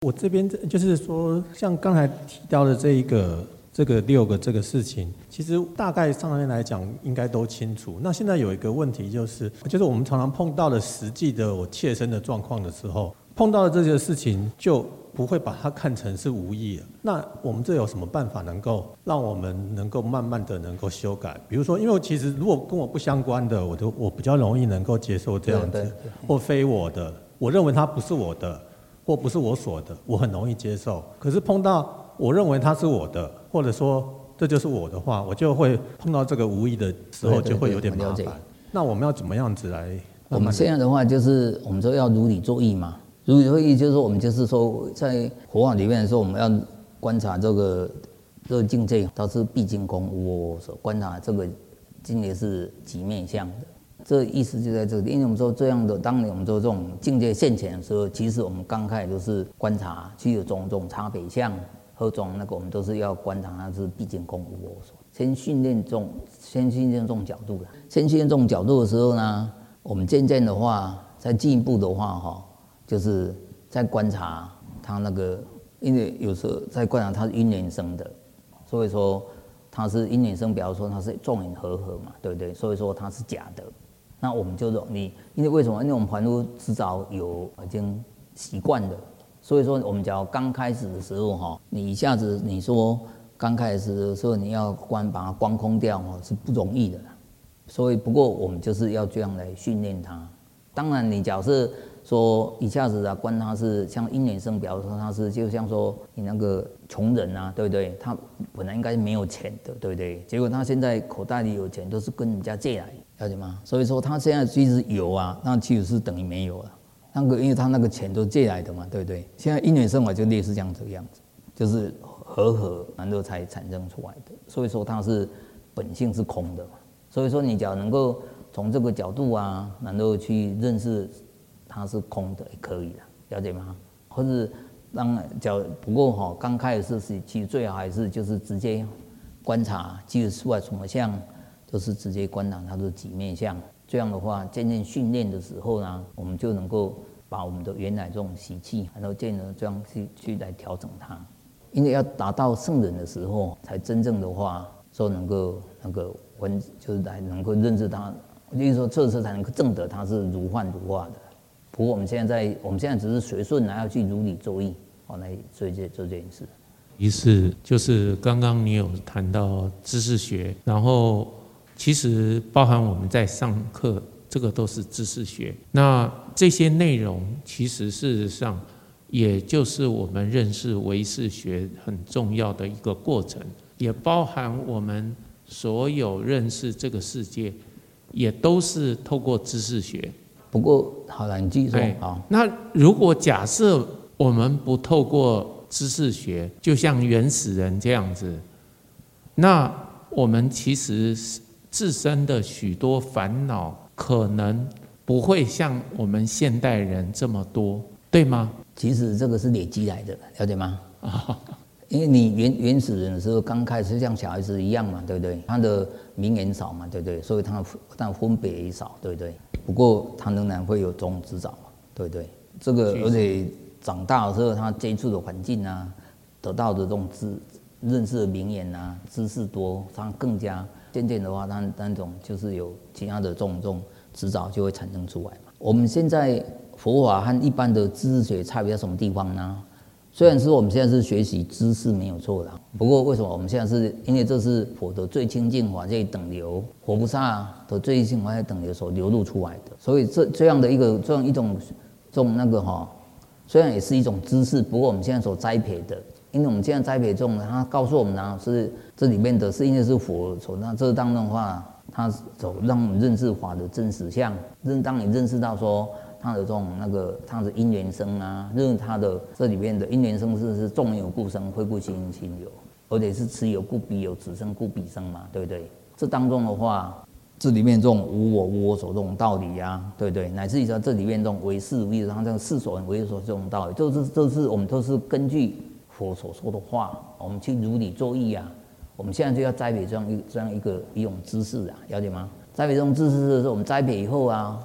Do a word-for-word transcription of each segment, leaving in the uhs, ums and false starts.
我这边就是说，像刚才提到的这一个这个六个这个事情，其实大概上面来讲应该都清楚。那现在有一个问题就是，就是我们常常碰到了实际的我切身的状况的时候，碰到的这些事情就不会把它看成是无意了。那我们这有什么办法能够让我们能够慢慢的能够修改？比如说，因为其实如果跟我不相关的，我都我比较容易能够接受这样子， 对对对或非我的，我认为它不是我的。或不是我所的，我很容易接受。可是碰到我认为它是我的，或者说这就是我的话，我就会碰到这个无意的时候，就会有点麻烦。那我们要怎么样子来慢慢？ 我们现在的话，就是我们说要如理作意嘛。如理作意就是说，我们就是说，在佛法里面说，我们要观察这个这个境界，它是毕竟空无我所观察这个境界是几面相的。这意思就在这里，因为我们说这样的，当我们说这种境界现前的时候，其实我们刚开始都是观察具有种种差别相和种那个，我们都是要观察它是毕竟空无我所。先训练这种，先训练这种角度了。先训练这种角度的时候呢，我们渐渐的话，再进一步的话哈，就是在观察它那个，因为有时候在观察它是因缘生的，所以说它是因缘生，比方说它是众缘和合嘛，对不对？所以说它是假的。那我们就你，因为为什么？因为我们凡夫迟早有已经习惯了，所以说我们只要刚开始的时候哈，你一下子你说刚开始的时候你要观把它观空掉哈是不容易的啦。所以不过我们就是要这样来训练它。当然你假设说一下子啊观它是像因缘生，比方说它是就像说你那个穷人啊，对不对？他本来应该没有钱的，对不对？结果他现在口袋里有钱，都是跟人家借来。了解吗？所以说他现在其实有啊，那其实是等于没有了。那个因为他那个钱都借来的嘛，对不对？现在因缘生法就类似这样这个样子，就是和合然后才产生出来的。所以说它是本性是空的嘛。所以说你只要能够从这个角度啊，然后去认识它是空的也可以了，了解吗？或者当讲不过哈，刚开始是其实最好还是就是直接观察，即使出来什么相。都是直接观察它的几面相，这样的话，渐渐训练的时候呢，我们就能够把我们的原来这种习气，然后渐渐这样去去来调整它。因为要达到圣人的时候，才真正的话说能够那个闻，就是来能够认识它，就是说这次才能够证得它是如幻如化的。不过我们现在在我们现在只是随顺来要去如理作意，好来做这做这件事。 意思就是刚刚你有谈到知识学，然后。其实包含我们在上课，这个都是知识学。那这些内容，其实事实上，也就是我们认识唯识学很重要的一个过程，也包含我们所有认识这个世界，也都是透过知识学。 不过，好了，你继续说。好， 那如果假设我们不透过知识学，就像原始人这样子，那我们其实自身的许多烦恼可能不会像我们现代人这么多，对吗？ 其实这个是累积来的，了解吗？哦、因为你原原始人的时候，刚开始像小孩子一样嘛，对不对？他的名言少嘛，对不对？所以他他分别也少，对不对？不过他仍然会有种指导嘛，对不对？这个而且长大的时候，他接触的环境啊，得到的这种知认识的名言啊，知识多，他更加。渐渐的话，它那种就是有其他的这种这种指导就会产生出来嘛。我们现在佛法和一般的知识学差别在什么地方呢？虽然说我们现在是学习知识没有错的，不过为什么我们现在是因为这是佛的最清净法界等流，佛菩萨的最清净法界等流所流露出来的，所以这这样的一个这样一种这种那个哈，虽然也是一种知识，不过我们现在所栽培的。因为我们现在栽培中，他告诉我们呢，是这里面的是因为是佛所，那这当中的话，他走让我们认识法的真实相。认当你认识到说他的这种那个他的因缘生啊，认识他的这里面的因缘生是是众有故生，非故心心有，而且是此有故彼有，此生故彼生嘛，对不对？这当中的话，这里面这种无我无我所这种道理啊，对不对？乃至于说这里面这种唯识唯识，他这个世所唯所这种道理，都是都是我们都是根据。佛所说的话，我们去如理作意啊。我们现在就要栽培这样一这样一个一种知识啊，了解吗？栽培这种知识的时候，我们栽培以后啊，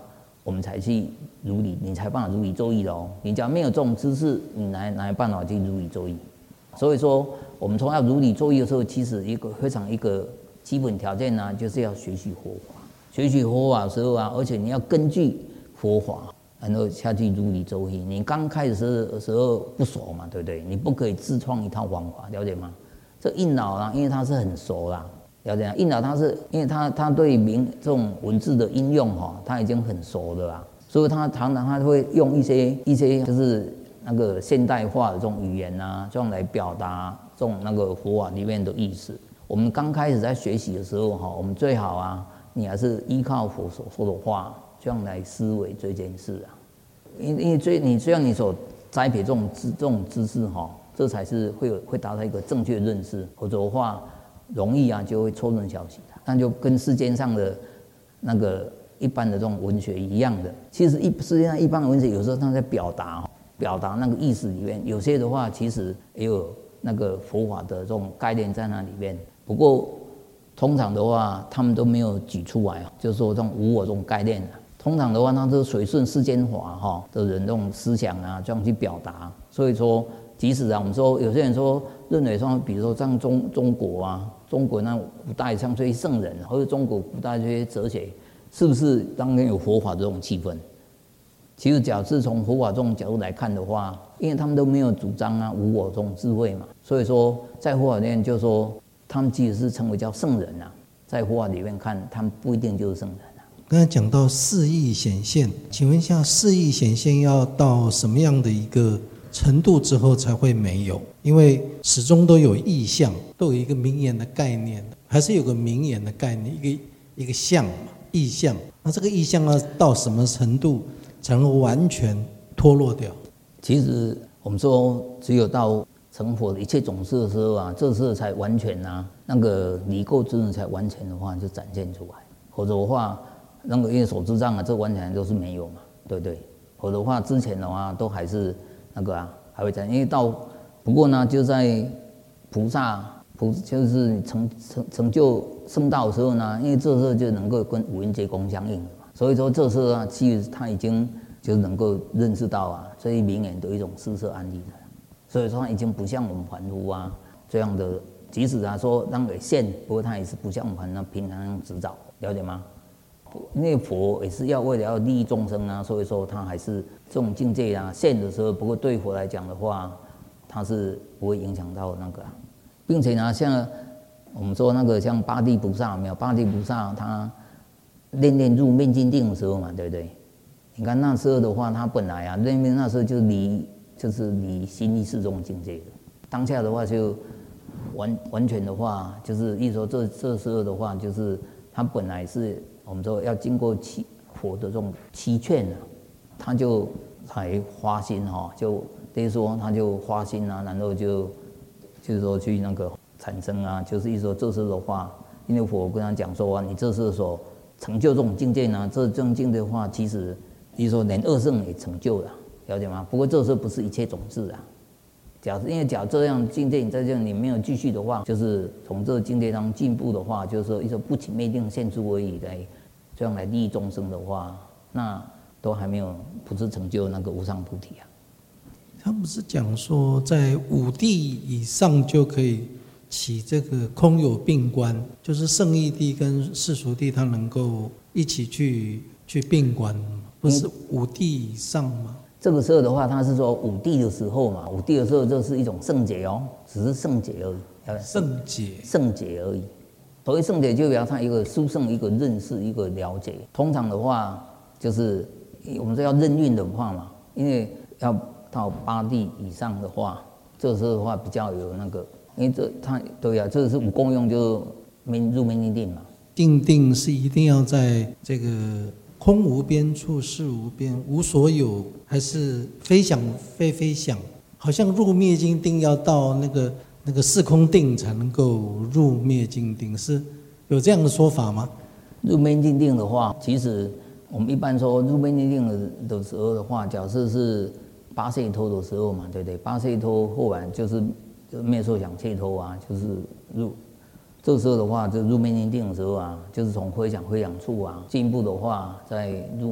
我们才去如理，你才办法如理作意的哦。你只要没有这种知识，你哪哪有办法去如理作意？所以说，我们从要如理作意的时候，其实一个非常一个基本条件呢、啊，就是要学习佛法。学习佛法的时候啊，而且你要根据佛法，然后下去如理作意。你刚开始的时候不熟嘛，对不对？你不可以自创一套方法，了解吗？这印老啊，因为他是很熟啦，了解吗？印老他是因为他他对名这种文字的应用哈，他已经很熟的啦，所以他常常他会用一些一些就是那个现代化的这种语言啊，这样来表达这种那个佛法里面的意思。我们刚开始在学习的时候哈，我们最好啊，你还是依靠佛所说的话，这样来思维这件事啊。因因为最你虽然你所栽培这种知这种知识哈，这才是会有会达到一个正确认识，否则的话容易啊就会错认消息的。那就跟世间上的那个一般的这种文学一样的，其实一世界上一般的文学有时候他在表达表达那个意思里面，有些的话其实也有那个佛法的这种概念在那里面。不过通常的话，他们都没有举出来，就是说这种无我这种概念。通常的话，它是随顺世间法哈的人这种思想啊，这样去表达。所以说，即使啊，我们说有些人说认为说，比如说像中中国啊，中国那古代像这些圣人，或者中国古代这些哲学，是不是当然有佛法这种气氛？其实，假设从佛法这种角度来看的话，因为他们都没有主张啊无我这种智慧嘛，所以说在佛法里面就说。他们即使是称为叫圣人啊，在佛法里面看，他们不一定就是圣人啊。 刚才讲到四义显现，请问一下，四义显现要到什么样的一个程度之后才会没有？因为始终都有意象，都有一个名言的概念，还是有个名言的概念，一个一个象嘛，意象。那这个意象要到什么程度才能完全脱落掉？ 其实我们说，只有到成佛的一切种子的时候啊，这时候才完全啊，那个离垢之人才完全的话就展现出来。否则的话，那个因为手之障啊，这完全都是没有嘛，对不对？否则的话，之前的话都还是那个啊，还会展现。因为到不过呢，就在菩萨菩就是成成成就圣道的时候呢，因为这时候就能够跟五蕴皆空相应了嘛。所以说这时候啊，其实他已经就能够认识到啊，这一名言的一种施设案例的。所以说，他已经不像我们凡夫啊这样的，即使他说让给现，不过他也是不像我们那平常那样执照，了解吗？因为佛也是要为了要利益众生啊，所以说他还是这种境界啊现的时候，不过对佛来讲的话，他是不会影响到那个、啊，并且呢，像我们说那个像八地菩萨有没有？八地菩萨他练练入灭尽定的时候嘛，对不对？你看那时候的话，他本来啊练练那时候就离。就是离心意识这种境界的，当下的话就完完全的话，就是意思说这这时候的话，就是他本来是我们说要经过七佛的这种七劝啊，他就才花心哈，就等于说他就花心啊，然后就就是说去那个产生啊，就是意思说这时候的话，因为佛跟他讲说啊，你这时候所成就这种境界呢，这这种境界的话，其实意思说连二圣也成就了。了解吗？不过这时候不是一切种子啊。假如因为假如这样境界，你在这样你没有继续的话，就是从这个境界当中进步的话，就是说一种不起灭定现出而已来，这样来利益众生的话，那都还没有不是成就那个无上菩提啊。 他不是讲说在五地以上就可以起这个空有并观，就是圣义地跟世俗地，它能够一起去去并观，不是五地以上吗？ 这个时候的话，他是说五地的时候嘛，五地的时候就是一种圣解哦，只是圣解而已。 圣解， 圣解而已。所谓圣解，就表示他一个殊胜、一个认识、一个了解。通常的话，就是我们说要任运的话嘛，因为要到八地以上的话，这时候的话比较有那个，因为这他对啊，这是五功用就入灭尽定嘛。 定定是一定要在这个。空无边处，事无边，无所有，还是非想非非想？好像入灭尽定要到那个那个四空定才能够入灭尽定，是有这样的说法吗？ 入灭尽定的话，其实我们一般说入灭尽定的的时候的话，假设是八解脱的时候嘛，对不对？八解脱后来就是就灭受想解脱啊，就是入。这时候的话，就入灭尽定的时候啊，就是从回想回想处啊，进一步的话，再入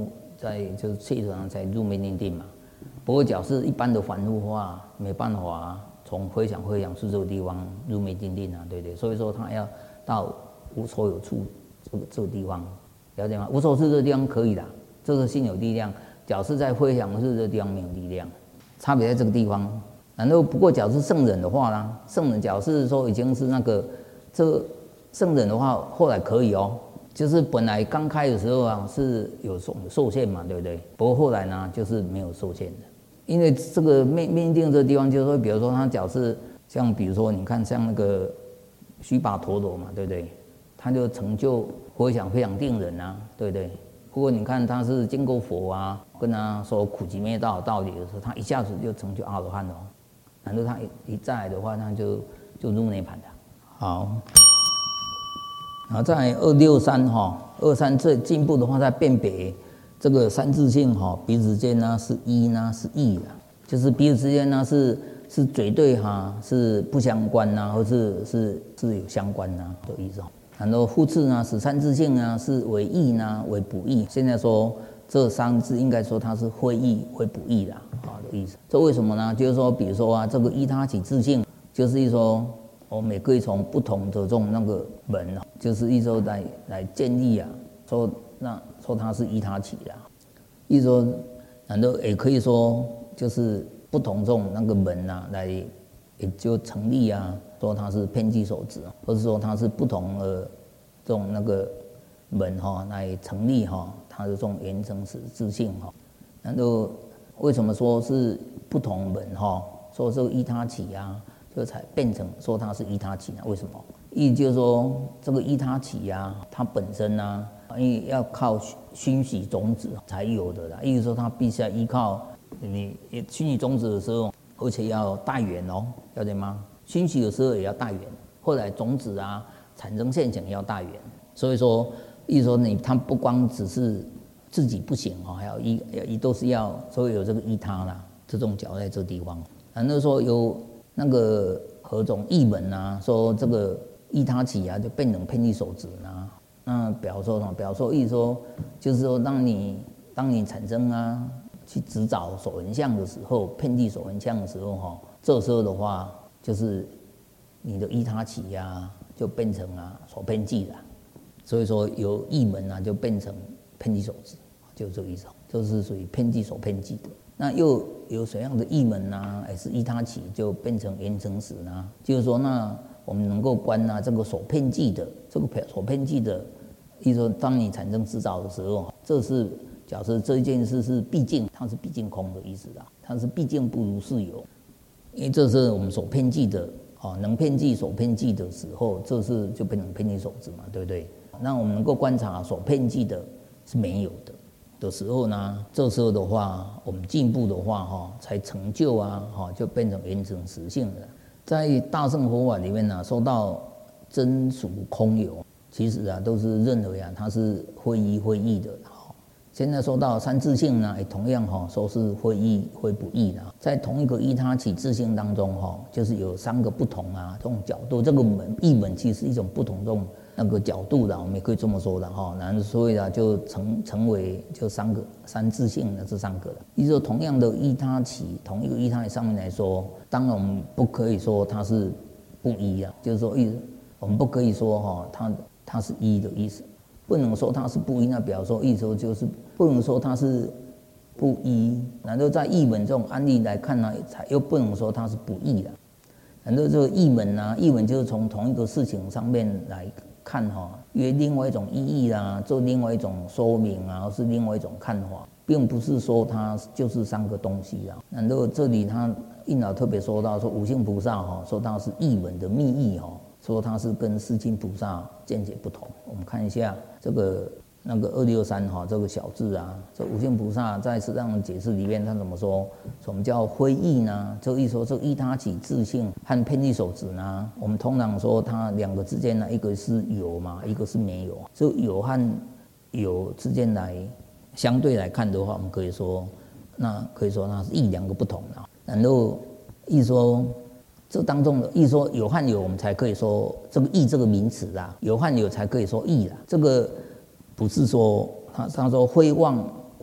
在就是气头上才入灭定定嘛。不过假设一般的凡夫话，没办法从回想回想处这个地方入灭定定啊，对不对？所以说他要到无所有处这个这个地方，了解吗？无所有处这个地方可以的，这个心有力量。假设在回想处这个地方没有力量，差别在这个地方。然后不过假设圣人的话啦，圣人假设说已经是那个这个圣人的话，后来可以哦。就是本来刚开的时候啊是有受受限嘛，对不对？不过后来呢，就是没有受限的，因为这个灭灭定这个地方，就是说，比如说他假设像比如说你看像那个须跋陀罗嘛，对不对？他就成就回想非常定人啊，对不对？不过你看他是经过佛啊跟他说苦集灭道的道理的时候，他一下子就成就阿罗汉了。然后他一再来的话，那就就入涅槃的。好。然后在二六三哈，二三这进步的话，在辨别这个三自性哈，彼此之间呢是一呢是异的，就是彼此之间呢是是绝对哈是不相关呐，或是是是有相关呐的意思。然后复次呢，使三自性呢是为异呢为不异。现在说这三字应该说它是非异为不异啦啊的意思。这为什么呢？就是说，比如说啊，这个依他起自性，就是一说。我们也可以从不同的这种那个门，就是一说来来建立啊，说那说它是依他起的，一说，然后也可以说就是不同这种那个门啊，来也就成立啊，说它是偏计守执，或者说它是不同的这种那个门哈来成立哈，它的这种原生实自性哈，然后为什么说是不同门哈？说这个依他起啊。这才变成说它是依他起呢？为什么？意就是说这个依他起呀，它本身呢、啊，因为要靠熏习种子才有的啦。意思说它必须要依靠你熏习种子的时候，而且要带源哦，了解吗？熏习的时候也要带源，后来种子啊产生现象也要带源。所以说，意思说你它不光只是自己不行哦，还要依依都是要，所以有这个依他啦，这种角在这个地方。然后说有。那个何种异门啊，说这个依他起啊，就变成偏计守执啊。那表说什么？表说意思说，就是说，当你当你产生啊，去执找所闻相的时候，偏计所闻相的时候哈，这时候的话，就是你的依他起呀、啊，就变成啊所偏计了。所以说由异门啊，就变成偏计守执，就这个意思，就是属于偏计所偏计的。那又有怎样的异门呢？也是依他起就变成缘成实呢？就是说，那我们能够观啊这个所偏计的，这个所偏计的，意思说，当你产生执着的时候，这是假设这一件事是毕竟，它是毕竟空的意思啊，它是毕竟不如是有，因为这是我们所偏计的啊，能偏计所偏计的时候，这是就变成偏计守执嘛，对不对？那我们能够观察所偏计的是没有的。的时候呢，这时候的话，我们进步的话，哈，才成就啊，哈，就变成原成实性了。在大乘佛法里面呢，说到真俗空有，其实啊，都是认为啊，它是非一非异的。哈，现在说到三自性呢，也同样哈，说是非一非不异的。在同一个依他起自性当中，哈，就是有三个不同啊，这种角度，这个门异门其实是一种不同这种。那个角度的，我们也可以这么说的哈。然后所以呢，就成成为就三个三自性的这三个了。意思说，同样的依他起，同一个依他起上面来说，当然我们不可以说它是不一啊，就是说意思我们不可以说哈，它它是一的意思，不能说它是不一。那比方说意思说就是不能说它是不一。然后在译本这种案例来看呢，才又不能说它是不异的。然后这个译本呢，译本就是从同一个事情上面来。看哈，因为另外一种意义啦，做另外一种说明啊，或是另外一种看法，并不是说它就是三个东西啦。然后这里他印老特别说到说五性菩萨哈，说它是译门的密意哈，说它是跟世亲菩萨见解不同。我们看一下这个那个二六三哈，这个小字啊，这五性菩萨在适当的解释里面，他怎么说？什么叫非异呢？这一说这依他起自性和偏计守执呢？我们通常说它两个之间呢，一个是有嘛，一个是没有。就有和有之间来相对来看的话，我们可以说，那可以说它是异两个不同的。然后一说这当中的一说有和有，我们才可以说这个异这个名词啦，有和有才可以说异啦。这个不是说他他说非妄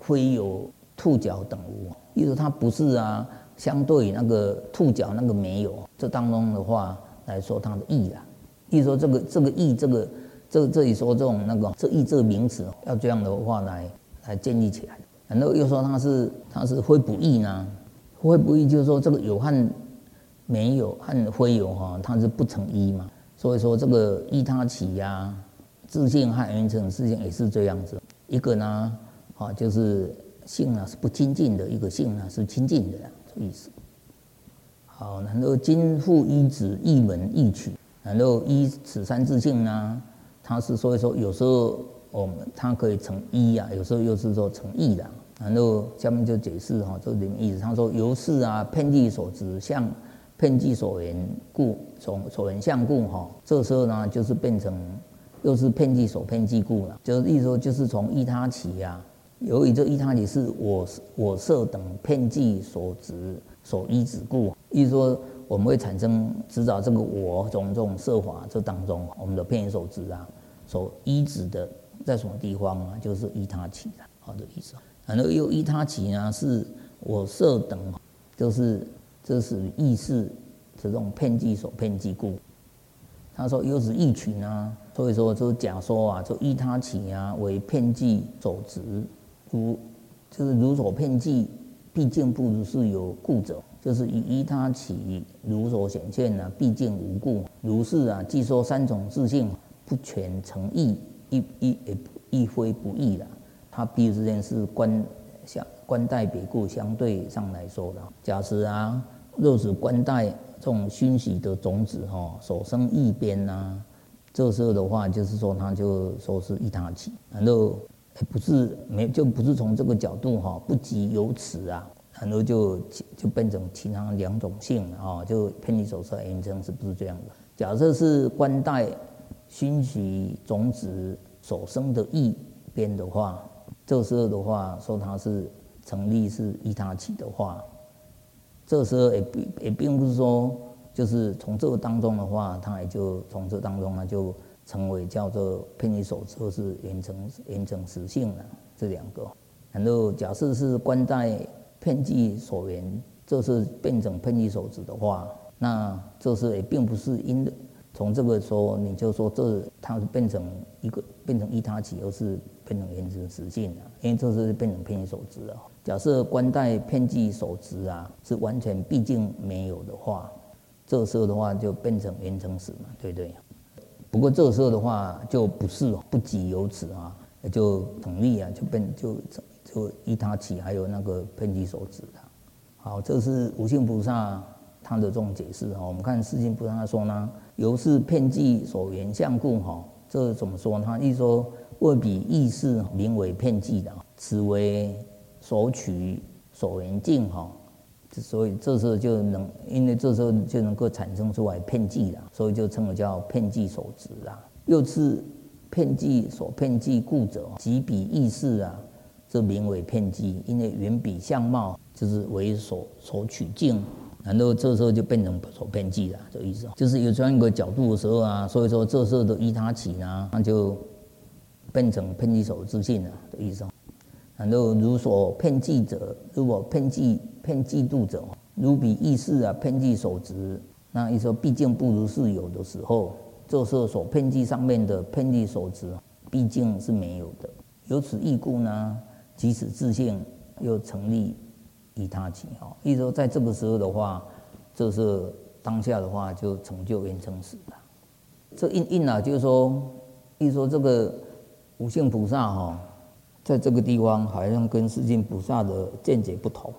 非有兔角等无，意思它不是啊，相对于那个兔角那个没有，这当中的话来说它的义啊，意思说这个这个义这个这这里说这种那个这义这个名词要这样的话来来建立起来，然后又说它是它是非不义呢，非不义就是说这个有和没有和非有哈，它是不成一嘛，所以说这个依他起呀，自性和缘成自性也是这样子，一个呢啊就是性呢是不亲近的，一个性呢是亲近的这意思。好，然后今复依止一门一曲，然后依此三自性呢，它是所以说有时候我们它可以成一啊，有时候又是说成异的。然后下面就解释哈，这里面意思，他说由是啊，遍计所执相。遍计所缘故，所所缘相故哈，这时候呢就是变成又是遍计所遍计故了，就是意思说就是从依他起呀、啊，由于这依他起是我我色等遍计所执所依止故，意思说我们会产生执着这个我从这种色法这当中，我们的遍计所执啊所依止的在什么地方啊，就是依他起的，好的意思。然后又依他起呢是我色等，就是这是意识这种遍计所遍计故。他说又是意取呢，所以说就假说啊，就依他起啊为遍计所执，如就是如所遍计，毕竟不如是有故者，就是以依他起如所显现啊，毕竟无故。如是啊，既说三种自性不全成义，亦亦亦非不义啦。它彼此之间是关相关待别故，相对上来说的。假使啊，若是关待这种熏习的种子哈，所生异边呐，这时候的话，就是说它就说是依他起，然后不是没就不是从这个角度哈，不及由此啊，然后就就变成其他两种性啊，就遍计所摄缘成，是不是这样的？假设是关待熏习种子所生的异边的话，这时候的话说它是成立是依他起的话，这时候也也并不是说就是从这个当中的话，它也就从这当中呢就成为叫做遍计所执或是缘成缘成实性了这两个。然后假设是关待遍计所缘，这是变成遍计所执的话，那这是也并不是因从这个说你就说这它是变成一个变成依他起，而是变成缘成实性了，因为这是变成遍计所执了。假设关待遍计所执啊是完全毕竟没有的话，这时候的话就变成缘成实嘛，对不对？不过这时候的话就不是不及由此啊，就成立啊，就变就就依他起，还有那个遍计所执了。好，这是无性菩萨他的这种解释哈。我们看世亲菩萨他说呢，由是遍计所缘相故哈，这怎么说呢？他意思说为彼意识名为遍计的，此为所取所缘境哈。所以这时候就能，因为这时候就能够产生出来遍计了，所以就称为叫遍计所执啦。又是遍计所遍计故者，即彼意识啊，这名为遍计，因为缘彼相貌就是为所所取境，然后这时候就变成所遍计了，这意思。就是有这样一个角度的时候啊，所以说这时候的依他起呢，那就变成遍计所自性了的意思。然后如所遍计者，如果遍计遍计度者，如彼意识啊遍计所执，那意思说毕竟不如是有的时候，这时候所遍计上面的遍计所执，毕竟是没有的。由此义故呢，即使自性又成立依他起哈，意思说在这个时候的话，这是当下的话就成就缘成实了。这印印啊，就是说，意思说这个无性菩萨哈。在这个地方好像跟世亲菩萨的见解不同，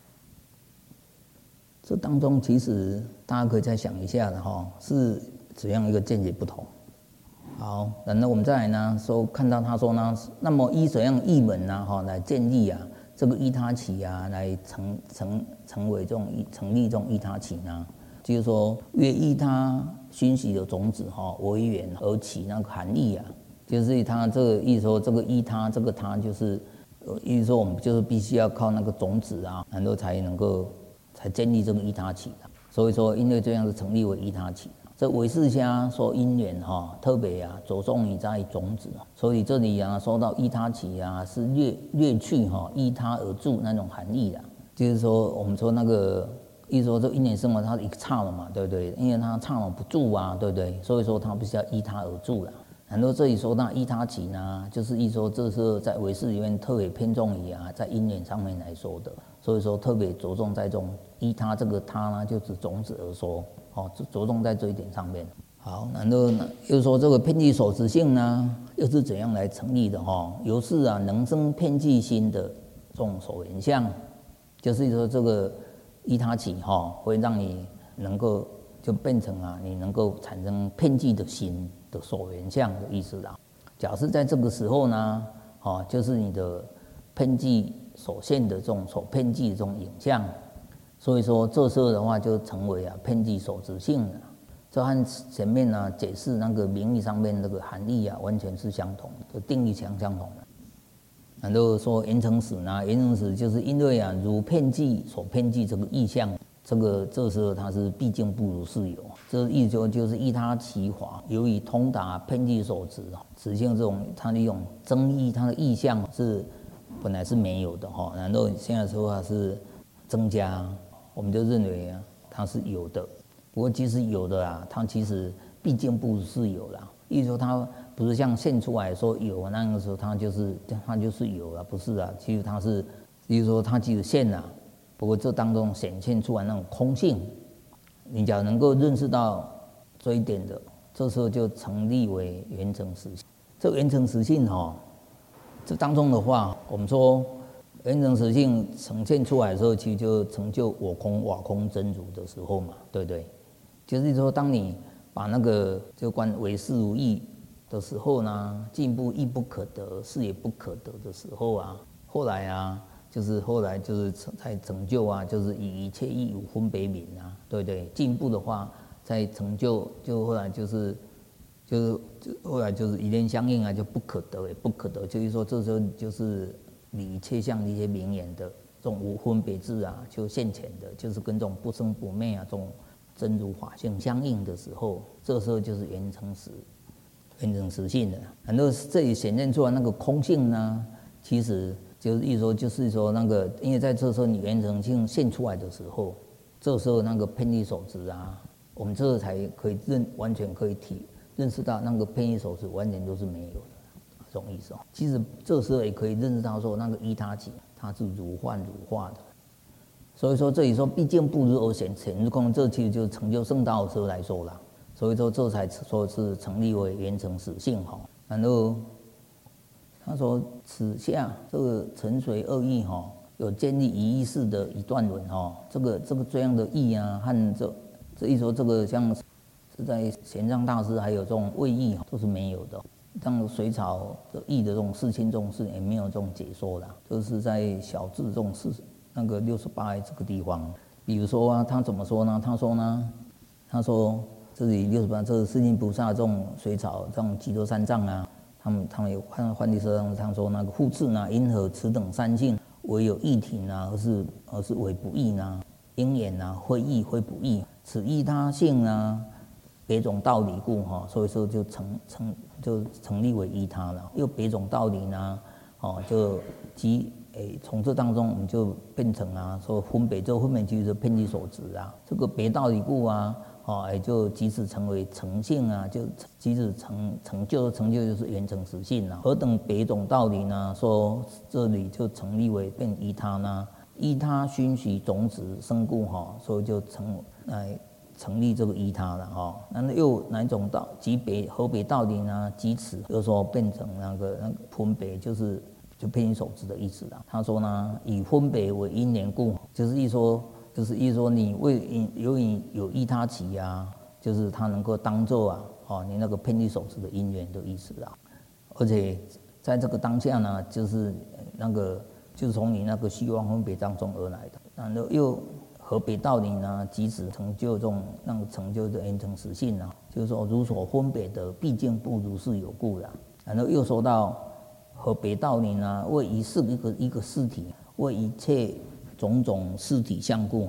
这当中其实大家可以再想一下的哈，是怎样一个见解不同？好，然后我们再来呢，说看到他说呢，那么依怎样义门呢？哈，来建立啊，这个依他起啊，来成成成为这种成立这种依他起呢？就是说，约依他熏习的种子哈为缘而起那个含义啊。就是他这个意思说，这个依他，这个他就是，意思说我们就是必须要靠那个种子啊，然后才能够才建立这个依他起的。所以说，因为这样是成立为依他起，这这唯识下说因缘哈，特别啊着重于在种子，所以这里啊说到依他起啊，是略略去哈依他而住那种含义啦。就是说我们说那个，意思说这因缘生活它一个刹了嘛，对不对？因为它刹了不住啊，对不对？所以说它不是要依他而住啦。很多这里说到依他起呢，就是意思说这是在唯识里面特别偏重于啊在因缘上面来说的，所以说特别着重在这种依他这个他呢，就指种子而说。哦，着重在这一点上面。好，然后又说这个遍计所执性呢，又是怎样来成立的哈？由是啊，能生遍计心的这种所缘相，就是说这个依他起哈，会让你能够就变成啊，你能够产生遍计的心的所缘相的意思啦。假设在这个时候呢，哦，就是你的遍计所现的这种所遍计的这种影像。所以说，这时候的话就成为啊遍计所执性了。这和前面呢解释那个名义上面那个含义啊，完全是相同的，定义相相同的。然后说缘成实呢，缘成实就是因为啊如遍计所遍计这个意象，这个这时候它是毕竟不如是有。这意思就是依他其法，由于通达遍计所执执性这种它的一种争议，它的意象是本来是没有的哈，然后现在说它是增加。我们就认为啊，它是有的。不过即使有的啊，它其实毕竟不是有啦。意思说它不是像现出来说有那个时候，它就是它就是有了，不是啊。其实它是，比如说它即使现了，不过这当中显现出来那种空性，你只要能够认识到这一点的，这时候就成立为缘成实性。这缘成实性哈、哦，这当中的话，我们说。缘成实性呈现出来的时候，其实就成就我空瓦空真如的时候嘛，对不对？就是说，当你把那个就观唯识如意的时候呢，进步亦不可得，是也不可得的时候啊，后来啊，就是后来就是在成就啊，就是以一切义有分别名啊，对不对？进步的话，在成就就后来就是就是就后来就是一念相应啊，就不可得也不可得，就是说这时候就是。理一切相的一些名言的这种无分别智啊，就现前的，就是跟这种不生不灭啊，这种真如法性相应的时候，这时候就是缘成实，缘成实性的。很多这里显现出来那个空性呢，其实就是意思说，就是说那个，因为在这时候你缘成性现出来的时候，这时候那个遍计所执啊，我们这才可以认完全可以体认识到那个遍计所执完全都是没有的。这种意思哦，其实这时候也可以认识到说，那个依他起它是如幻如化的，所以说这里说毕竟不如而显显日空，这其实就是成就圣道的时候来说啦。所以说这才说是成立为缘成实性哈。然后他说此下这个沉水二义哈，有建立一义式的一段论哈，这个这个这样的义啊，和这这一说这个像是在玄奘大师还有这种位义都是没有的。像隋朝的义的这种四亲重视也没有这种解说的，就是在小智这种四那个六十八这个地方，比如说啊，他怎么说呢？他说呢，他说这里六十八，这个世亲菩萨这种隋朝这种极多三藏啊，他们他们有换换地色上他说那个复次呢，因何此等三性唯有义体呢，而是而是为不义呢？因缘呢，非义非不义，此依他性呢？别种道理故哈，所以说就成成就成立为依他了。又别种道理呢，哦，就即诶从这当中我们就变成啊，说分别，这分别就是遍计所执啊。这个别道理故啊，哦，也就即使成为成性啊，就即使成成就成就就是缘成实性啊。何等别种道理呢？说这里就成立为变依他呢？依他熏习种子生故哈，所以就成来。成立这个依他了哈，那又哪一种道？即别何别道理呢？即此又说变成那个那个分别，就是就遍计所执的意思了。他说呢，以分别为因缘故，就是一说就是一说你为由于有依他起啊，就是他能够当作啊，哦你那个遍计所执的因缘的意思啊。而且在这个当下呢，就是那个就是从你那个虚妄分别当中而来的，然后又。何别道理呢？即使成就这种那个成就的缘成实性啊，就是说如所分别的，毕竟不如是有故啦。然后又说到何别道理呢？为一是一个一个事体，为一切种种事体相故。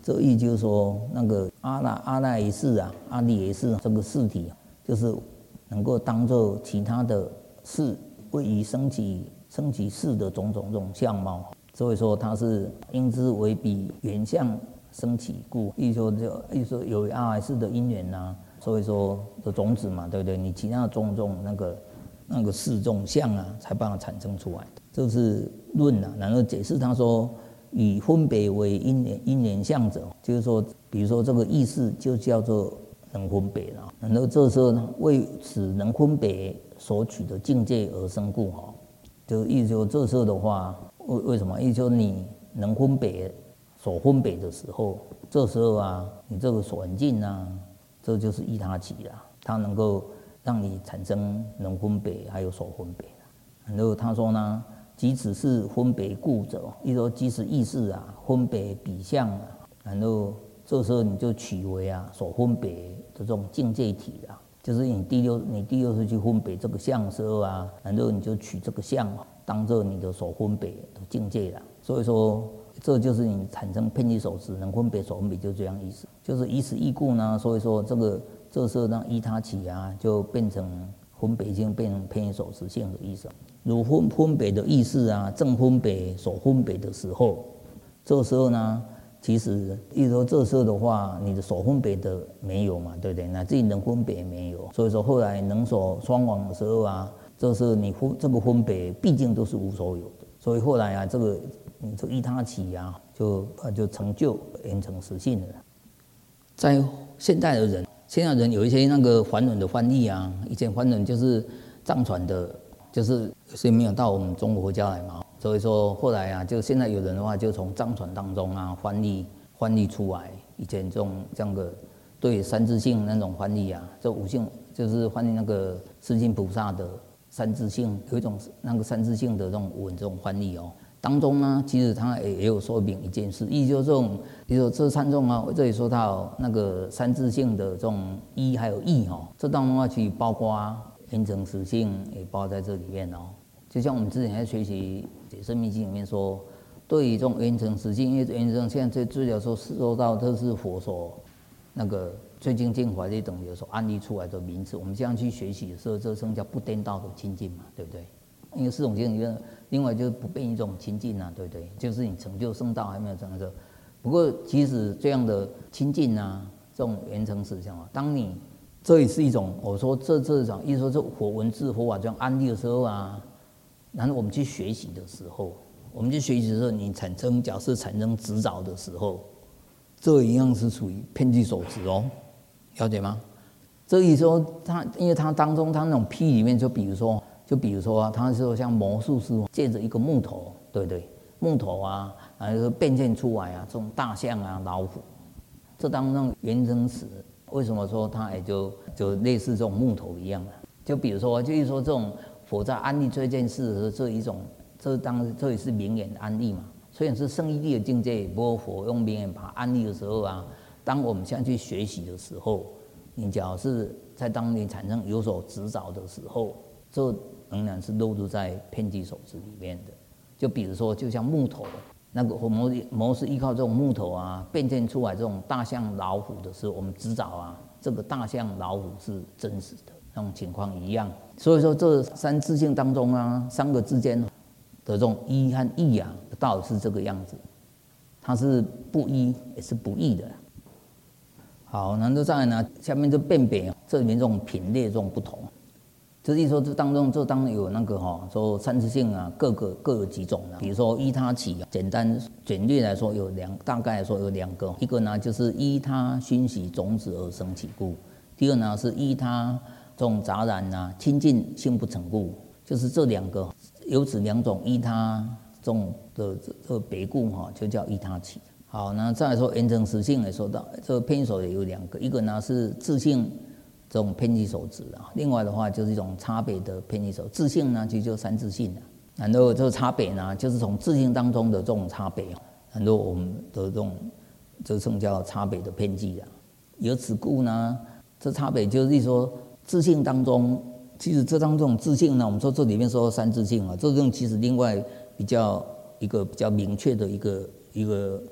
这个意就是说，那个阿赖阿赖耶识啊，阿赖耶识这个识体，就是能够当做其他的事，位于升起升起事的种种这种相貌。所以说它是因之为彼缘相升起故，意说就意说有阿赖耶识的因缘呐、啊，所以说的种子嘛，对不对？你其他的种种那个那个事种相啊，才办法产生出来的。这是论啊，然后解释他说。以分别为因缘因缘相者，就是说，比如说这个意识就叫做能分别了。然后这时候呢，为此能分别所取的境界而生故哈，就意思说这时候的话，为为什么？意思说你能分别所分别的时候，这时候啊，你这个所缘境啊，这就是依他起啦，它能够让你产生能分别还有所分别。然后他说呢。即使是分别故者，意思说即使意识啊分别彼相啊，然后这时候你就取为啊所分别的这种境界体啊，就是你第六你第六次去分别这个相时候啊，然后你就取这个相当做你的所分别的境界了。所以说这就是你产生遍计所执能分别所分别，就这样意思，就是以此异故呢。所以说这个这时候让依他起啊，就变成分别性，变成遍计所执性的意思。如分分别的意识啊，正分别所分别的时候，这时候呢，其实意思说这时候的话，你的所分别的没有嘛，对不对？乃至于能分别没有，所以说后来能所双亡的时候啊，这时候你分这个分别毕竟都是无所有的，所以后来啊，这个你这依他起啊，就呃就成就缘成实性了。在现代的人，现代人有一些那个梵文的翻译啊，以前梵文就是藏传的。就是有些没有到我们中国国家来嘛，所以说后来啊，就现在有人的话就从藏传当中啊翻译翻译出来，以前这种这样的对三自性那种翻译啊，这五性就是翻译那个释迦菩萨的三自性，有一种那个三自性的这种文这种翻译哦，当中呢，其实他也也有说明一件事，意就是这种，比如说这三种啊，这里说到那个三自性的这种一还有义哦，这当中啊去包括。缘成实性也包在这里面哦，就像我们之前在学习解释密经里面说，对于这种缘成实性，因为缘成现在最最早说说到这是佛所那个最近净法这等有所安立出来的名词，我们这样去学习的时候，这称叫不颠倒的清净嘛，对不对？因为四种境里面，另外就是不变一种清净啊，对不对？就是你成就圣道还没有成就，不过其实这样的清净啊，这种缘成实相啊，当你这也是一种，我说这这种，意思说这佛文字佛法这样安立的时候啊，然后我们去学习的时候，我们去学习的时候，你产生假设产生执着的时候，这一样是属于遍计所执哦，了解吗？这意思说它，因为它当中它那种譬里面，就比如说，就比如说啊，它是说像魔术师借着一个木头，对不对？木头啊，然后变现出来啊，这种大象啊、老虎，这当中缘成实。为什么说它也就就类似这种木头一样啊？就比如说，就是说这种佛在安立这件事的时候，这一种，这当这也是明眼安立嘛。虽然是圣义力的境界，不过佛用明眼把它安立的时候啊，当我们现在去学习的时候，你只要是在当你产生有所执着的时候，这仍然是落入在遍计所执里面的。就比如说，就像木头。那个魔魔是依靠这种木头啊，变现出来这种大象、老虎的时候，我们知道啊，这个大象、老虎是真实的那种情况一样。所以说，这三自性当中啊，三个之间的这种一和异啊，道理是这个样子，它是不一也是不异的。好，然后再来呢，下面就辨别这里面这种品类这种不同。就是意思说，这当中这当然有那个哈，说三自性啊，各个各有几种啊。比如说依他起，简单简略来说有两，大概来说有两个。一个呢就是依他熏习种子而生起故；第二呢是依他这种杂染啊清净性不成故。就是这两个，有此两种依他这种的这个别故哈，就叫依他起。好，那再来说缘成实性也说到，这个遍手也有两个，一个呢是自性。这种遍计所执啊，另外的话就是一种差别的遍计所自性呢，其实就三自性啊。然后这个差别呢，就是从自性当中的这种差别，然后我们的这种这称叫差别的遍计啊。由此故呢，这差别就是说自性当中，其实这当中自性呢，我们说这里面说三自性啊，这种其实另外比较一个比较明确的一个一个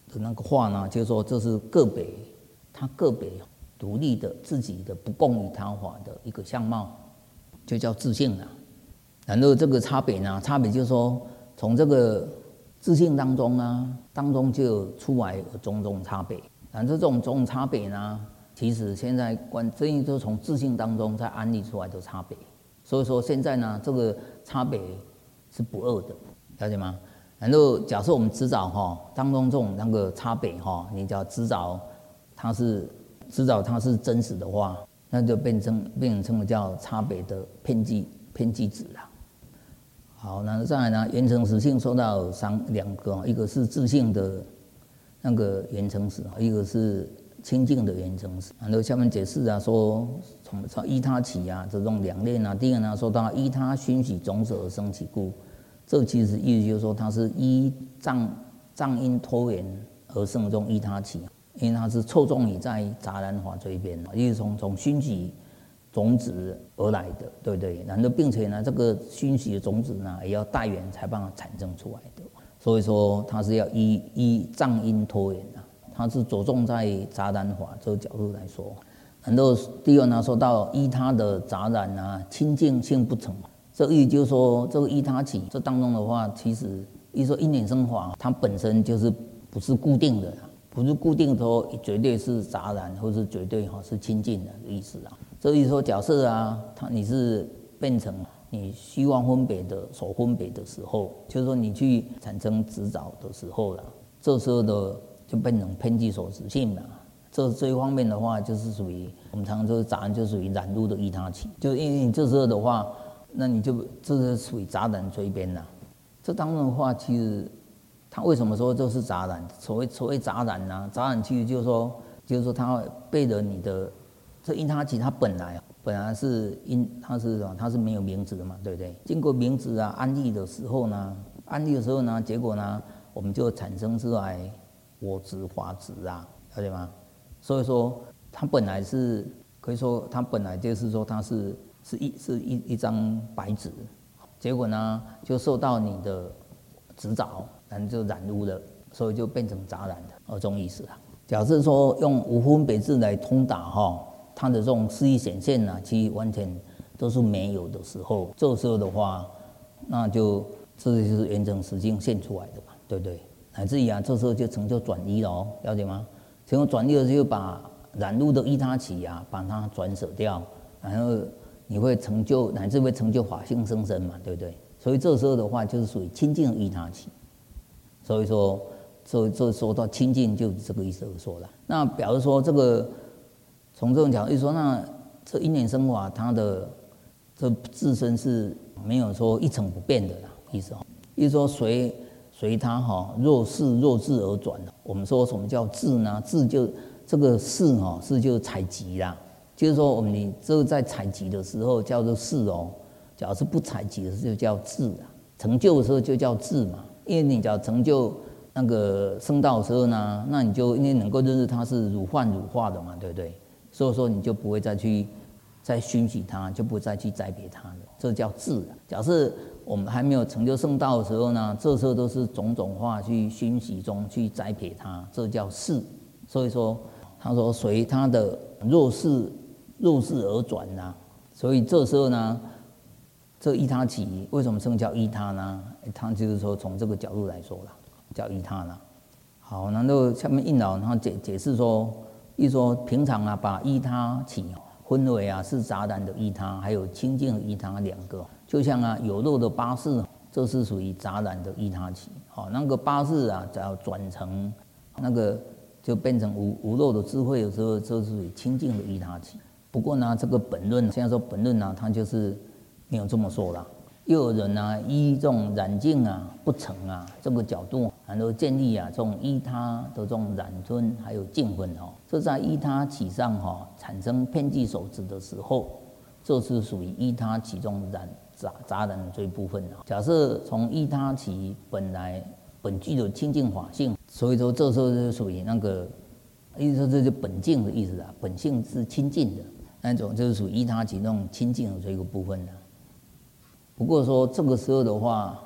的那个话呢，就是说这是个别，它个别独立的自己的不共于他法的一个相貌，就叫自性了。然后这个差别呢，差别就是说从这个自性当中啊，当中就有出来有种种差别。然后这种种种差别呢，其实现在关这些都从自性当中再安立出来的差别。所以说现在呢，这个差别是不二的，了解吗？然后假设我们执照哈当中这种那个差别哈，你只要执照它是执照它是真实的话，那就变成变成叫差别的偏激偏激值了。好，那再来呢，缘成实性说到三两个，一个是自性的那个缘成实，一个是清净的缘成实。然后下面解释啊，说从从依他起啊，这种两类啊，第一个呢说到依他熏习种子而生起故，这其实意思就是说它是依藏藏因托缘而生这种依他起，因为它是凑重于在杂然法这一边，也是从从熏习种子而来的，对不对？然后并且呢，这个熏习的种子呢，也要带缘才办法产生出来的。所以说，它是要依依藏因托缘啊，它是着重在杂然法这个角度来说。然后第二呢，说到依他的杂然啊，清净性不成，这意思就是说，这个依他起这当中的话，其实意思说因缘生法，它本身就是不是固定的，不是固定说绝对是杂然，或是绝对哈是清净的意思啊。这意思说，假设啊，它你是变成你希望分别的所分别的时候，就是说你去产生执照的时候了，这时候的就变成偏激所执性了。这这一方面的话，就是属于我们常常说杂然，就属于染入的依他起，就因为你这时候的话，那你就这是属于杂染这一边了。这当中的话，其实它为什么说这是杂染？所谓所谓杂染呢、啊？杂染其实就是说，就是说它背了你的。这因他起，它本来本来是因它是什么？它是没有名字的嘛，对不对？经过名字啊安立的时候呢，安立的时候呢，结果呢，我们就产生出来我执、法执啊，了解吗？所以说，它本来是可以说，它本来就是说，它是是一是一一张白纸，结果呢，就受到你的指导，然后就染污了，所以就变成杂染的，哦，这种意思啊。假设说用无分别智来通达哈。它的这种事意显现呢、啊，其实完全都是没有的时候，这时候的话，那就这就是缘成实性现出来的嘛，对不对？乃至于啊，这时候就成就转移了哦，了解吗？成就转移了，就把染入的依他起啊，把它转舍掉，然后你会成就，乃至会成就法性生生嘛，对不对？所以这时候的话，就是属于清净的依他起。所以说，这这说到清净，就是这个意思而说了。那表示说这个。从这种角度说，那这因缘生法，它的这自身是没有说一成不变的啦，意思哈。意思说随随它哈，若是若智而转。我们说什么叫智呢？智就这个事哈，是就采集啦，就是说我们你这个在采集的时候叫做事哦，假如是不采集的时候就叫智啊，成就的时候就叫智嘛。因为你只要成就那个升道的时候呢，那你就因为能够认识它是如幻如化的嘛，对不对？所以说你就不会再去再熏习它，就不会再去栽培它了，这叫智。假设我们还没有成就圣道的时候呢，这时候都是种种化去熏习中去栽培它，这叫事。所以说他说随他的弱势弱势而转呐、啊，所以这时候呢，这依他起为什么称叫依他呢？他就是说从这个角度来说了，叫依他呢。好，然后下面印老他解解释说。意思说，平常啊，把依他起分为啊是杂染的依他，还有清净的依他两个。就像啊有漏的八识，这是属于杂染的依他起。好，那个八识啊，只要转成那个就变成无无漏的智慧的时候，这是属于清净的依他起。不过呢，这个本论现在说本论呢，它就是没有这么说啦。又有人啊依这种染净啊不成啊这个角度，然后建立啊这种依他的这种染分还有净分哦，这在依他起上哈、哦、产生偏激所执的时候，这是属于依他起中染杂杂染的这一部分啊。假设从依他起本来本具的清净法性，所以说这时候就属于那个，意思说这就本净的意思啊，本性是清净的那种，就是属于依他起那种清净的这个部分啊。不过说这个时候的话，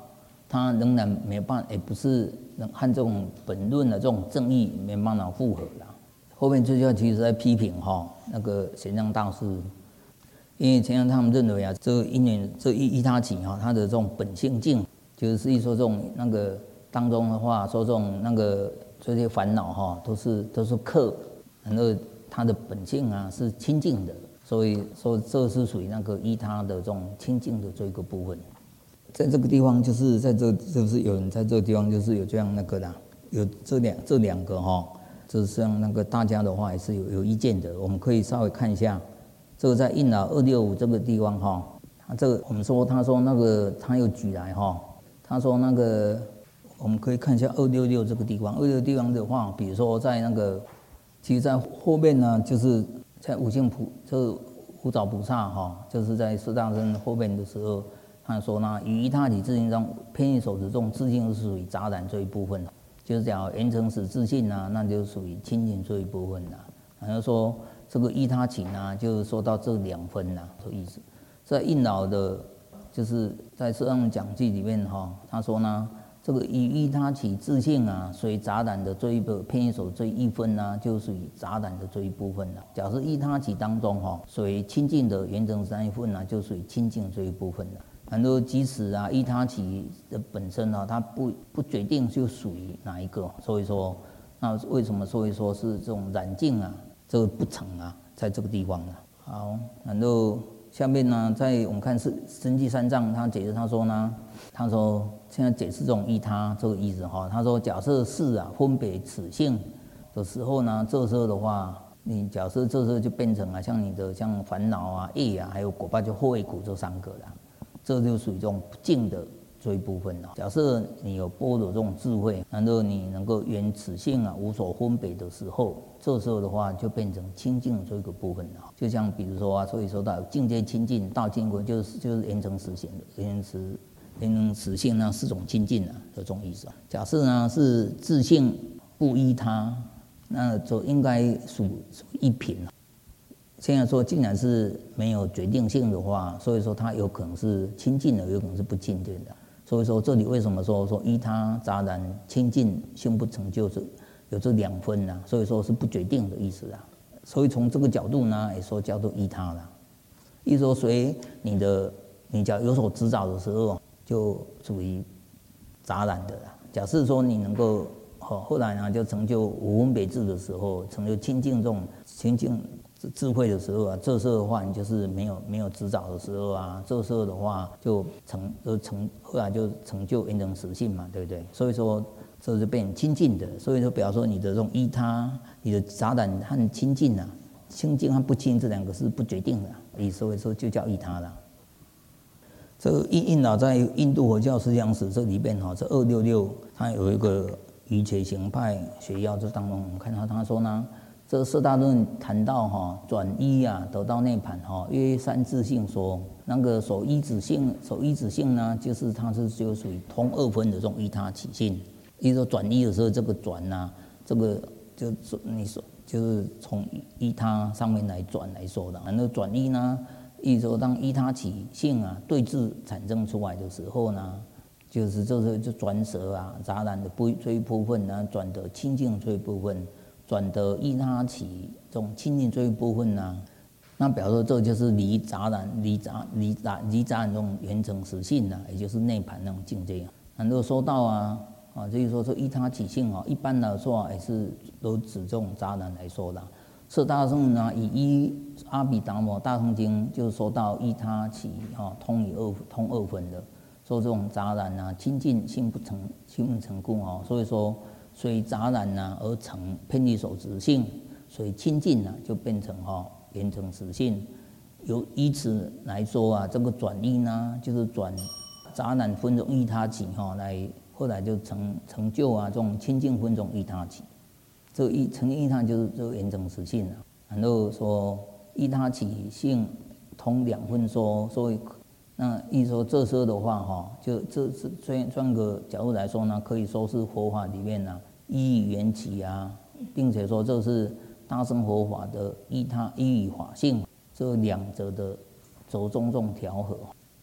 它仍然没办法，也不是能和这种本论的这种正义没办法符合啦。后面最主要其实在批评哈那个玄奘大师，因为玄奘他们认为啊，这个因缘这一依他起哈，它的这种本性境，就是一说这种那个当中的话，说这种那个这些烦恼哈，都是都是客，然后它的本性啊是清净的，所以说这是属于那个依他的这种清净的这个部分。在这个地方，就是在这就是有人在这个地方就是有这样那个啦，有这两这两个哈。就是像那个大家的话也是有有意见的，我们可以稍微看一下，这个在应老二六五这个地方哈，他这个我们说他说那个他又举来哈，他说那个我们可以看一下二六六这个地方，二六地方的话，比如说在那个，其实在后面呢，就是在五性菩这五爪菩萨哈，就是在四大僧后面的时候，他说呢，于依他起自性中偏义手持这种自性是属于杂染这一部分。就是讲缘成使自性啊，那就属于清净这一部分啦。然后说这个依他起呢，就是说到这两分呐，这意思。在应老的，就是在《摄让讲记》里面哈，他说呢，这个依依他起自性啊，随杂染的这一个偏义手这一分呢，就属于杂染的这一部分了。假设依他起当中哈，随清净的缘成那一份呢，就属于清净这一部分了。很多即使啊，依他起的本身啊，它不不决定就属于哪一个，所以说，那为什么所以说是这种染净啊，这个不成啊，在这个地方呢？好，然后下面呢，在我们看是真迹三藏，他解释他说呢，他说现在解释这种依他这个意思哈，他说假设是啊分别此性的时候呢，这时候的话，你假设这时候就变成啊，像你的像烦恼啊、业啊，还有果报就后业苦这三个了。这就属于这种不净的这一部分了。假设你有般若这种智慧，然后你能够缘此性啊无所分别的时候，这时候的话就变成清净这个部分了。就像比如说啊，所以说到境界清净到净国，就是就是缘成实性的缘成缘成实性呢四种清净啊的这种意思。假设呢是自性不依他，那就应该属属一品了。现在说，既然是没有决定性的话，所以说它有可能是清净的，有可能是不清净的。所以说这里为什么说说依他杂染清净性不成就，是有这两分啊，所以说是不决定的意思啊。所以从这个角度呢，也说叫做依他了。意思说随你的你只要有所执着的时候，就属于杂染的了。假设说你能够后后来呢，就成就无分别智的时候，成就清净这种清净智慧的时候啊，这时候的话，你就是没有没有执着的时候啊，这时候的话就成就成后来就成就缘成实性嘛，对不对？所以说这就变清净的。所以说，比方说你的这种依他，你的杂染和清净啊，清净和不清这两个是不决定的，所以说就叫依他了。这个印印老在印度佛教思想史这里边哈，这二六六它有一个瑜伽行派学要这当中，我们看到他说呢。这四大论谈到哈转依啊得到涅槃哈，约三自性说那个所依止性所依止性呢，就是它是就属于通二分的这种依他起性。意思说转依的时候，这个转呐、啊，这个就你说就是从依他上面来转来说的。然后转依呢，意思说当依他起性啊对治产生出来的时候呢，就是这时候就转舍啊杂染的不这一部分呢，转得清净这一部分。转得依他起这种清净这一部分呢、啊，那表示这就是离杂染、离杂、离杂、离杂染这种缘成实性啊，也就是涅槃那种境界。然后说到啊啊，就是说这依他起性啊，一般来说也是都指这种杂染来说的。四大圣呢，以依阿毗达摩大乘经就是说到依他起啊，通以二通二分的，说这种杂染啊，清净性不成，性不成故啊，所以说。随杂染呐而成偏离手执性，随清净呐就变成哈缘成实性。由以此来说啊，这个转依呢，就是转杂染分种依他起哈，来后来就成成就啊这种清净分种依他起。这个依成依他就是这个缘成实性啊。然后说依他起性通两分说，所以。那意思说这时候的话，哈，就这是专专个角度来说呢，可以说是佛法里面呢依以缘起啊，并且说这是大乘佛法的依他依以法性，这两者的着重这种调和，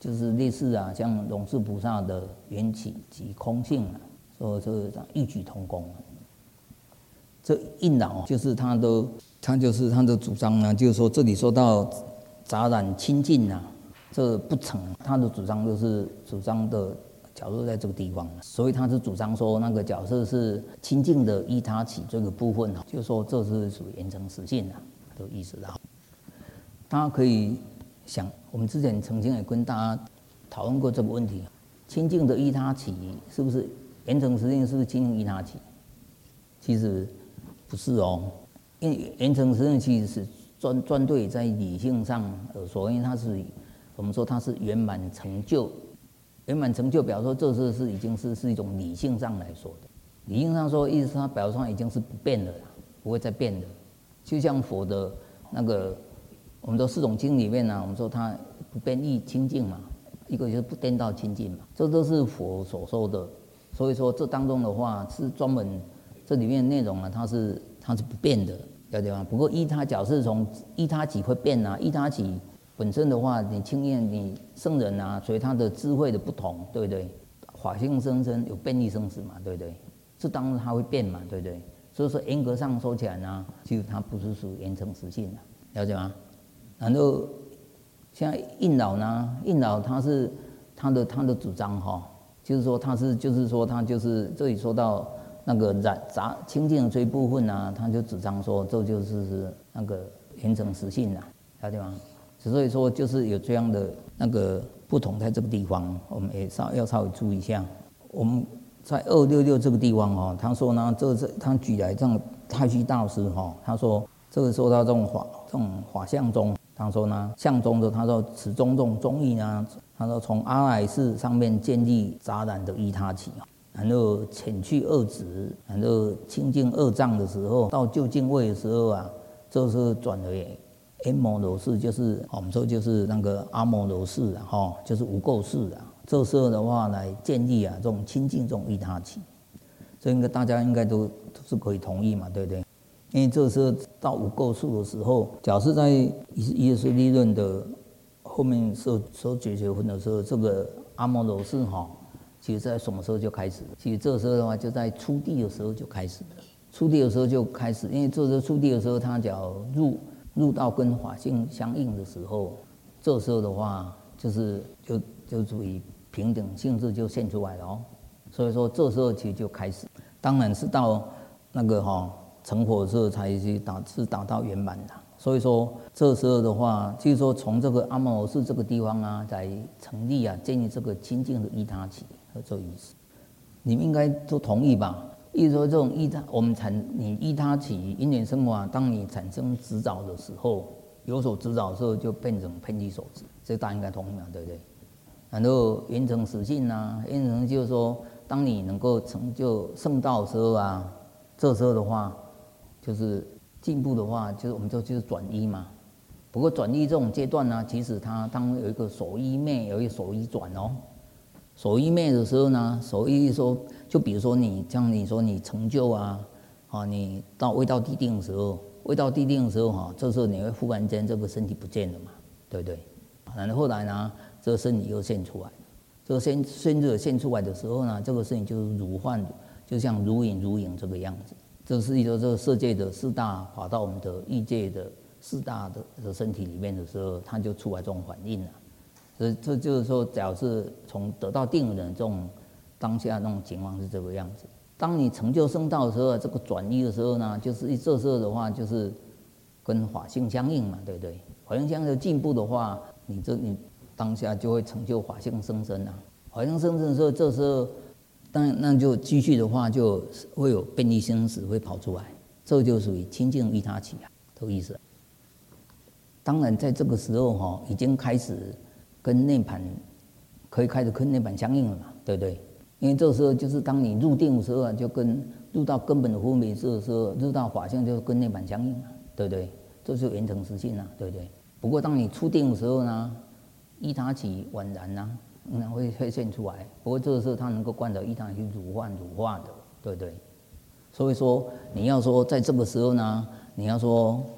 就是类似啊，像龙树菩萨的缘起及空性啊，说这异曲同工。这应老就是他的，他就是他的主张呢，就是说这里说到杂染清净啊，这不成，他的主张就是主张的角色在这个地方，所以他是主张说那个角色是清净的依他起这个部分啊，就是说这是属于严成实性啊的意思啊。大家可以想，我们之前曾经也跟大家讨论过这个问题，清净的依他起是不是严成实性？是不是清净依他起？其实不是哦，因为严成实性其实是专专对在理性上而说，因为它是我们说它是圆满成就，圆满成就表示说这是是已经是是一种理性上来说的，理性上说意思是它表示上已经是不变的了，不会再变的，就像佛的那个我们说四种经里面呢、啊，我们说它不变易清净嘛，一个就是不颠倒清净嘛，这都是佛所说的，所以说这当中的话是专门。这里面的内容呢，它是它是不变的，了解吗？不过依他角是从依他起会变啊，依他起本身的话，你经验你圣人啊，随他的智慧的不同，对不对？法性生生有变异生死嘛，对不对？这当然它会变嘛，对不对？所以说严格上说起来呢，其实它不是属于严成实性的，了解吗？然后像应老呢，应老他是他的他的主张哈、哦，就是说他是就是说他就是这里说到。那个染杂清净的这一部分啊，他就主张说，这就是是那个严成实性啊，了解吗？所以说就是有这样的那个不同，在这个地方，我们也稍要稍微注意一下。我们在二六六这个地方哦，他说呢，这是他举来这样太虚大师哈，他说这个说到这种法这种法相中，他说呢相中的，他说此中这种中义呢，他说从阿赖世上面建立杂染的依他起啊。然后遣去二执，然后清净二障的时候，到究竟位的时候啊，这是转为阿摩罗士，就是我们说就是那个阿摩罗士啊，哈，就是无垢士啊。这时候的话来建立啊这种清净这种依他起，这应该大家应该都都是可以同意嘛，对不对？因为这时候到无垢士的时候，假设在一一是利润的后面所所解决分的时候，这个阿摩罗士哈。其实在什么时候就开始？其实这时候的话，就在初地的时候就开始了。初地的时候就开始，因为这时候初地的时候，它只要入入到跟法性相应的时候，这时候的话，就是就就属于平等性质就现出来了哦。所以说这时候其实就开始，当然是到那个哈、哦、成佛的时候才去达是达到圆满的。所以说这时候的话，就是说从这个阿摩罗士这个地方啊，来成立啊，建立这个清净的依他起。这意思，你们应该都同意吧？意思说，这种依他，我们产你依他起因缘生活，当你产生执着的时候，有所执着的时候，就变成偏激所执，这大家应该同意嘛，对不对？然后缘成实性啊，缘成就是说，当你能够成就圣道的时候啊，这时候的话，就是进步的话，就是我们说就是转依嘛。不过转依这种阶段呢，其实它当有一个所依昧，有一个所依转哦。所依昧的时候呢，所依说，就比如说你像你说你成就啊，啊，你到未到地定的时候，未到地定的时候哈，这时候你会忽然间这个身体不见了嘛，对不对？然后后来呢，这个身体又现出来，这个身身体现出来的时候呢，这个身体就是如幻，就像如影如影这个样子。这是一个这个色界的四大跑到我们的异界的四大的的身体里面的时候，它就出来这种反应了。所以这就是说，假如是从得到定的这种当下那种情况是这个样子。当你成就圣道的时候，这个转依的时候呢，就是这时候的话，就是跟法性相应嘛，对不对？法性相应的进步的话，你这你当下就会成就法性生生啊。法性生生的时候，这时候当然那就继续的话，就会有变异生死会跑出来，这就属于清净依他起啊，这个意思。当然在这个时候哈，已经开始。跟涅槃可以开始跟涅槃相应了嘛，对不对？因为这时候就是当你入定的时候啊，就跟入到根本的分别的时候，入到法性就跟涅槃相应了，对不对？这就是圆成实性啊，对不对？不过当你出定的时候呢，依他起宛然啊，那会会现出来。不过这个时候它能够观到依他起如幻如化的，对不对？所以说你要说在这个时候呢，你要说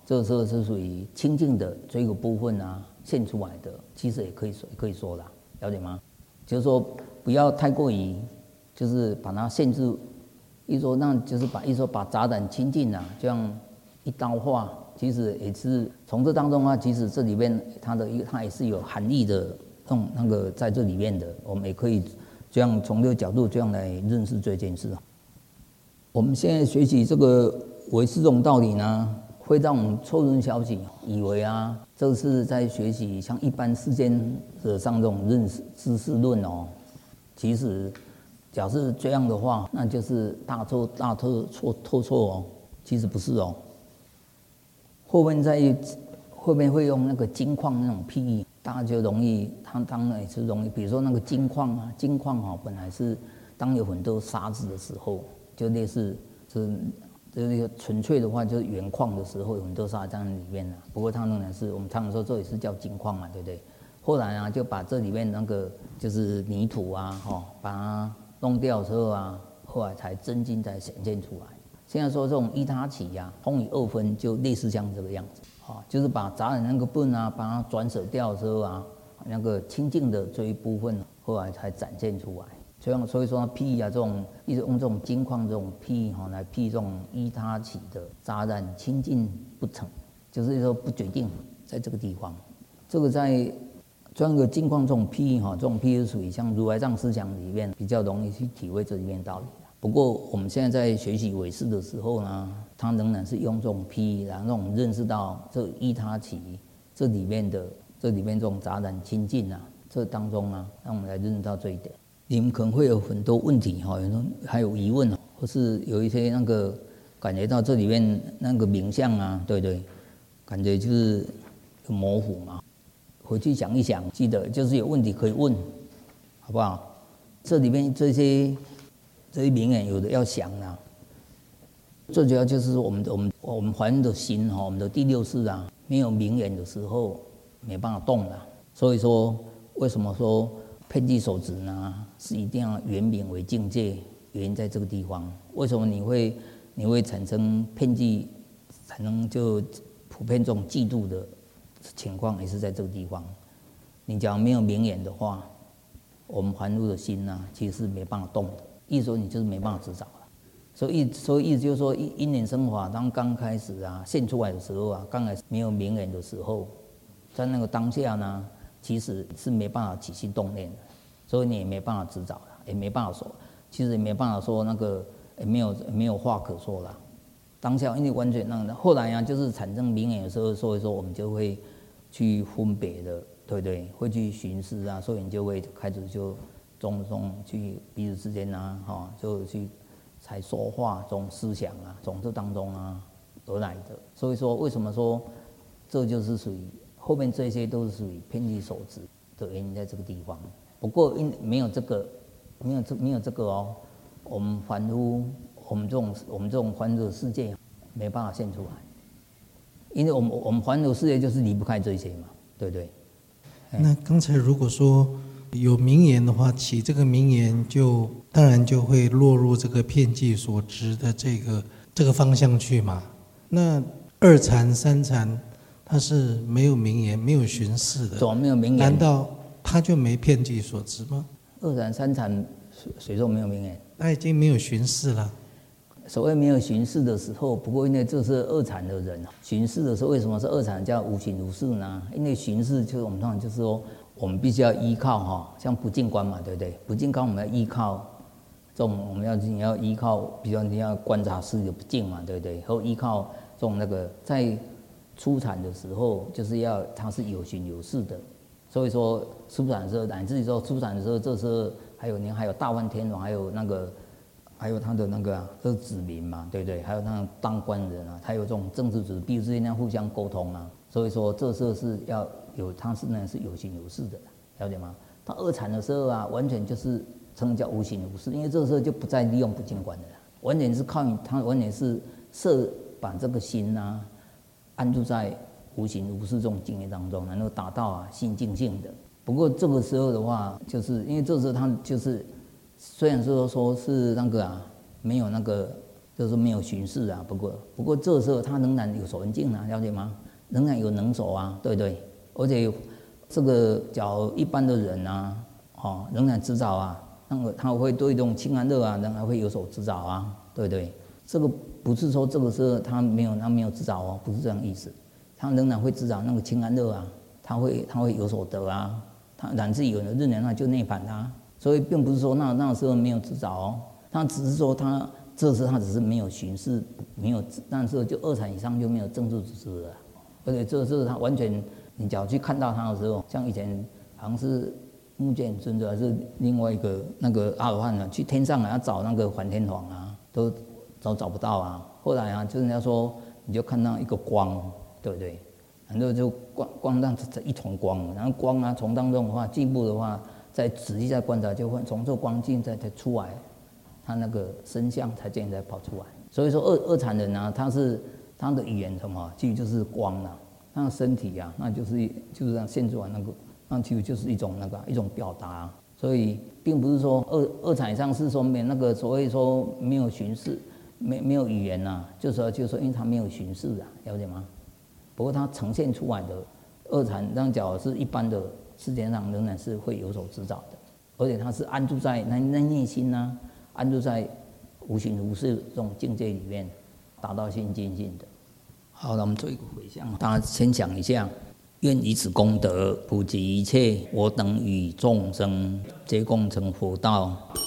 这个时候是属于清净的这个部分啊现出来的，其实也可以说也可以说啦，了解吗？就是说不要太过于，就是把它限制，一说那就是把一说把杂染清净啊，这样一刀划，其实也是从这当中啊，其实这里面它的一它也是有含义的，用那个在这里面的，我们也可以这样从这个角度这样来认识这件事。我们现在学习这个唯识这种道理呢，会让我们错认消息，以为啊，这是在学习像一般世间的上这种认识知识论哦。其实，假设这样的话，那就是大错大错错错错哦。其实不是哦。后面在后面会用那个金矿那种譬喻，大家就容易，它当然也是容易，比如说那个金矿啊，金矿哦，本来是当有很多沙子的时候，就类似就是。这个纯粹的话，就是原矿的时候有很多沙在里面啊。不过它仍然是我们常常说这也是叫金矿嘛，对不对？后来啊，就把这里面那个就是泥土啊，哦，把它弄掉之后啊，后来才真金才显现出来。现在说这种依他起呀、啊，通以二分，就类似像这个样子啊，就是把杂染那个部分啊，把它转舍掉之后啊，那个清净的这一部分，后来才展现出来。所以，所以说譬喻啊，这种一直用这种金矿这种譬喻哈，来譬喻这种依他起的杂染清净不成，就是说不决定在这个地方。这个在这样的金矿这种譬喻哈，这种譬喻属于像如来藏思想里面比较容易去体会这里面道理。不过我们现在在学习唯识的时候呢，它仍然是用这种譬喻，然后让我们认识到这依他起这里面的这里面这种杂染清净啊，这当中啊，让我们来认识到这一点。你们可能会有很多问题哈，有还有疑问，或是有一些那个感觉到这里面那个名相啊，对对，感觉就是模糊嘛。回去想一想，记得就是有问题可以问，好不好？这里面这些这些名言有的要想啊，最主要就是说我们的我们我们还的心哈，我们的第六识啊，没有名言的时候没办法动了。所以说，为什么说？遍计所执呢，是一定要圆明为境界，原因在这个地方。为什么你会你会产生遍计，产生就普遍这种嫉妒的情况，也是在这个地方。你假如没有明眼的话，我们凡夫的心呢、啊，其实是没办法动的。意思说你就是没办法执掌了。所以所以意思就是说，因缘生法当刚开始啊现出来的时候啊，刚开始没有明眼的时候，在那个当下呢。其实是没办法起心动念的，所以你也没办法指导了，也没办法说，其实也没办法说那个也没有没有话可说了。当下因为完全那个，后来啊，就是产生名言的时候，所以说我们就会去分别的，对不对？会去寻思啊，所以你就会开始就种种去彼此之间啊，哈，就去才说话，这种思想啊，从这当中啊而来的。所以说，为什么说这就是属于？后面这些都是属于遍计所执的原因，在这个地方。不过因没有这个，没有这没有这个哦，我们凡夫，我们这种我们这种凡夫的世界没办法现出来，因为我们我们凡夫世界就是离不开这些嘛，对不对？ 那刚才如果说有名言的话，起这个名言就当然就会落入这个遍计所执的这个这个方向去嘛。那二禅三禅。他是没有名言，没有寻视的。 怎么没有名言？ 难道他就没遍计所执吗？ 二禅三禅，谁说没有名言？ 他已经没有寻视了。 所谓没有寻视的时候，不过因为这是二禅的人，寻视的时候为什么是二禅叫无形无事呢？因为寻视就是我们通常就是说，我们必须要依靠哈，像不净观嘛，对不对？不净观我们要依靠这种，我们要你要依靠，比如你要观察事的不净嘛，对不对？或依靠这种那个在。出产的时候，就是要它是有形有事的，所以说出产的时候，乃至于说出产的时候，这时候还有您还有大梵天王，还有那个，还有他的那个啊，这是子民嘛，对不对？还有那种当官人啊，他有这种政治组织，彼此之间要互相沟通啊，所以说这时候是要有，它是那是有形有事的，了解吗？他二产的时候啊，完全就是称叫无形无事，因为这个时候就不再利用不净观的了，完全是靠你，他完全是设把这个心啊。安住在无形无事这种境界当中，能够达到啊心净性的。不过这个时候的话，就是因为这时候他就是虽然说说是那个啊没有那个就是没有巡视啊。不过不过这时候他仍然有手闻境啊，了解吗？仍然有能手啊，对不对？而且这个假如一般的人啊，哦，仍然知道啊，那个他会对这种清安热啊，仍然会有所知找啊，对不对？这个不是说这个是他没有他没有知找哦，不是这样意思，他仍然会知找那个清安热啊，他会他会有所得啊，他乃至有的认为那就内盘啊，所以并不是说那那时候没有知找哦，他只是说他这时他只是没有巡视，没有，但是就二产以上就没有正住之事了，而且这是他完全，你只要去看到他的时候，像以前好像是木剑尊者还是另外一个那个阿罗汉啊，去天上啊要找那个梵天王啊，都都找不到啊。后来啊，就是人家说你就看到一个光，对不对？然后就光光让这一团光，然后光啊从当中的话进步的话，再仔细再观察，就会从这光境再再出来，他那个身相才渐渐跑出来。所以说二二产人啊，他是他的语言什么，其实就是光啊，他的身体啊，那就是就是让现出来那个。那其实就是一种那个一种表达，所以并不是说二二产以上是说没那个所谓说没有巡视，没没有语言呐、啊，就是说就是说因为他没有巡视啊，了解吗？不过他呈现出来的二产，这样讲是一般的世界上仍然是会有所指导的，而且他是安住在那那内心呐、啊，安住在无形无事这种境界里面，达到心尽性的。好，那我们做一个回向，大家先讲一下。愿以此功德普及一切我等与众生，皆共成佛道。